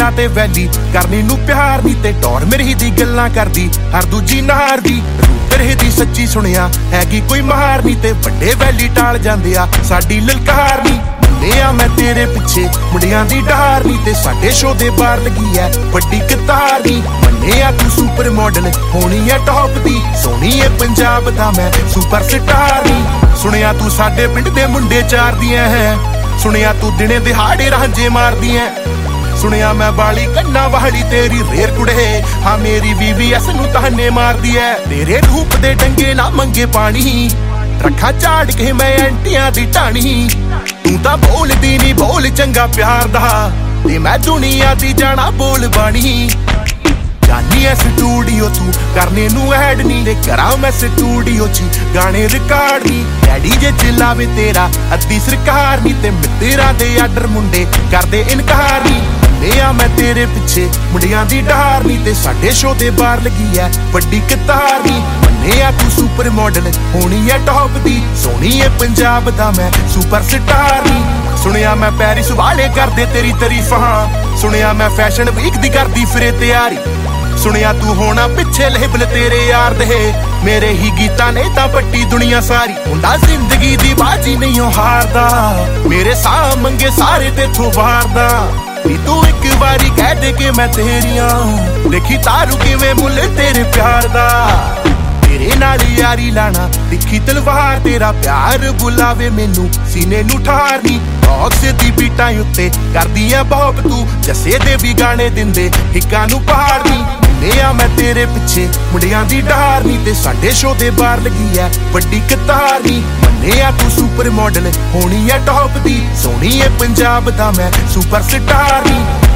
Insta ਤੇ ਵੈਲੀ ਕਰਨੀ ਨੂੰ ਪਿਆਰ ਨੀ ਤੇ ਟੌਰ ਮੇਰੀ ਦੀ ਗੱਲਾਂ ਕਰਦੀ ਹਰ ਦੂਜੀ ਨਾਰ ਦੀ ਤੇਰੇ ਦੀ ਸੱਚੀ ਸੁਣਿਆ ਹੈਗੀ ਕੋਈ ਮਹਾਰ ਨੀ ਤੇ ਵੱਡੇ ਵੈਲੀ ਟਾਲ ਜਾਂਦੇ ਆ ਸਾਡੀ ਲਲਕਾਰ ਨੀ ਆ ਮੈਂ ਤੇਰੇ ਪਿੱਛੇ ਮੁੰਡਿਆਂ ਦੀ ਡਾਰ ਨੀ ਤੇ ਸਾਡੇ ਸ਼ੋ ਦੇ ਬਾਹਰ ਲੱਗੀ ਐ ਵੱਡੀ ਕਤਾਰ ਨੀ ਮੰਨਿਆ ਤੂੰ ਸੁਪਰ ਮਾਡਲ ਹੋਣੀ ਐ ਟੌਪ ਦੀ ਸੋਹਣੀ ਐ ਪੰਜਾਬ ਦਾ ਮੈਂ ਸੁਪਰ ਸਟਾਰ ਨੀ ਸੁਣਿਆ ਤੂੰ ਸਾਡੇ ਪਿੰਡ ਦੇ ਮੁੰਡੇ ਚਾਰਦੀਆਂ ਹੈ ਸੁਣਿਆ ਤੂੰ ਦਿਨੇ ਦਿਹਾੜੇ ਰਾਂਝੇ ਮਾਰਦੀਆਂ ਸੁਣਿਆ ਮੈਂ ਵਾਲੀ ਕੰਨਾ ਵਾਲੀ ਤੇਰੀ ਰੇਰ ਕੁੜੇ ਹਾਂ ਮੇਰੀ VVS ਨੂੰ ਤਾਨੇ ਮਾਰਦੀ ਐ ਤੇਰੇ ਰੂਪ ਦੇ ਡੰਗੇ ਨਾ ਮੰਗੇ ਪਾਣੀ ਰੱਖਾਂ ਝਾੜ ਕੇ ਮੈਂ ਐਂਟੀਆਂ ਦੀ ਢਾਣੀ ਤੂੰ ਤਾਂ ਬੋਲਦੀ ਨੀ ਬੋਲ ਚੰਗਾ ਪਿਆਰ ਦਾ ਤੇ ਮੈਂ ਦੁਨੀਆ ਦੀ ਜਾਣਾ ਬੋਲ ਬਾਣੀ ਜਾਨੀ ਐ ਸਟੂਡੀਓ ਤੂੰ ਕਰਨੇ ਨੂੰ ਐਡ ਨੀ ਤੇ ਕਰਾਂ ਮੈਂ ਸਟੂਡੀਓ 'ਚ ਗਾਣੇ ਰਿਕਾਰਡ ਨੀ ਡੈਡੀ ਜੇ ਚਲਾਵੇ ਤੇਰਾ ਅੱਧੀ ਸਰਕਾਰ ਨੀ ਤੇ ਮਿੱਤਰਾਂ ਦੇ ਆਰਡਰ ਮੁੰਡੇ ਕਰਦੇ ਇਨਕਾਰ ਨੀ ਆ ਮੈਂ ਤੇਰੇ ਪਿੱਛੇ ਮੁੰਡਿਆਂ ਦੀ ਡਾਰ ਨੀ ਤੇ ਸਾਡੇ ਸ਼ੋ ਦੇ ਬਾਹਰ ਲੱਗੀ ਐ ਵੱਡੀ ਕਤਾਰ ਨੀ ਮੰਨਿਆ ਤੂੰ ਸੁਪਰ ਮਾਡਲ ਹੋਣੀ ਐ ਟੌਪ ਦੀ ਸੋਹਣੀ ਐ ਪੰਜਾਬ ਦਾ ਮੈਂ ਸੁਪਰ ਸਟਾਰ ਨੀ ਸੁਣਿਆ ਮੈਂ ਪੈਰਿਸ ਵਾਲੇ ਕਰਦੇ ਤੇਰੀ ਤਾਰੀਫਾਂ ਸੁਣਿਆ ਮੈਂ ਫੈਸ਼ਨ ਵੀਕ ਦੀ ਕਰਦੀ ਫਿਰੇ ਤਿਆਰੀ ਸੁਣਿਆ ਤੂੰ ਹੋਣਾ ਪਿੱਛੇ ਲੇਬਲ ਤੇਰੇ ਯਾਰ ਦੇ ਮੇਰੇ ਹੀ ਗੀਤਾਂ ਨੇ ਤਾਂ ਪੱਟੀ ਦੁਨੀਆ ਸਾਰੀ ਹੁੰਦਾ ਜ਼ਿੰਦਗੀ ਦੀ ਬਾਜੀ ਨਹੀਂ ਹਾਰਦਾ ਮੇਰੇ ਸਾਹ ਮੰਗੇ ਸਾਰੇ ਤੇਥੋਂ ਵਾਰਦਾ ਨੀ ਤੂੰ ਇੱਕ ਵਾਰੀ ਕਹਿ ਦੇ ਕਿ ਮੈਂ ਤੇਰੀਆਂ ਦੇਖੀ ਤਾਰੂ ਕਿਵੇਂ ਮੁੱਲ ਤੇਰੇ ਪਿਆਰ ਦਾ ਤੇਰੇ ਨਾਲ ਯਾਰੀ ਲਾਣਾ ਦਿਖੀ ਤਲਵਾਰ ਤੇਰਾ ਪਿਆਰ ਬੁਲਾਵੇ ਮੈਨੂੰ ਸੀਨੇ ਨੂੰ ਠਾਰਨੀ ਬੌਕਸ ਦੀ ਬੀਟਾਂ ਉੱਤੇ ਕਰਦੀ ਐ ਬੌਬ ਤੂੰ ਜੱਸੇ ਦੇ ਵੀ ਗਾਣੇ ਦਿੰਦੇ ਹਿੱਕਾਂ ਨੂੰ ਪਹਾੜਨੀ ਆ ਮੈਂ ਤੇਰੇ ਪਿੱਛੇ ਮੁੰਡਿਆਂ ਦੀ ਡਾਰ ਨੀ ਤੇ ਸਾਡੇ ਸ਼ੋ ਦੇ ਬਾਹਰ ਲੱਗੀ ਐ ਵੱਡੀ ਕਤਾਰ ਨੀ ਮੰਨਿਆ ਤੂੰ ਸੁਪਰ ਮਾਡਲ ਹੋਣੀ ਐ ਟੌਪ ਦੀ ਸੋਹਣੀ ਐ ਪੰਜਾਬ ਦਾ ਮੈਂ ਸੁਪਰ ਸਟਾਰ ਨੀ